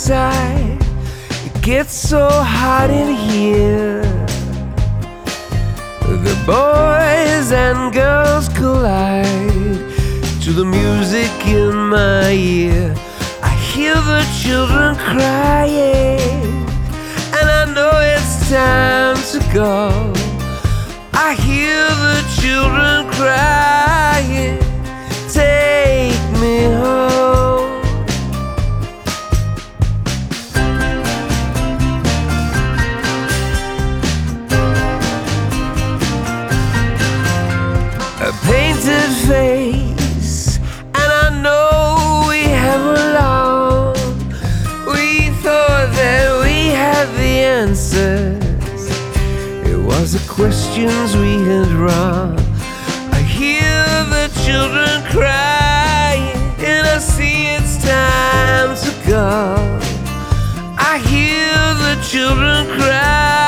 outside, it gets so hot in here. The boys and girls collide to the music in my ear. I hear the children crying, and I know it's time to go. I hear the children crying, take me home. A painted face, and I know we have alone. We thought that we had the answers. It was the questions we had wrong. I hear the children crying, and I see it's time to go. I hear the children cry.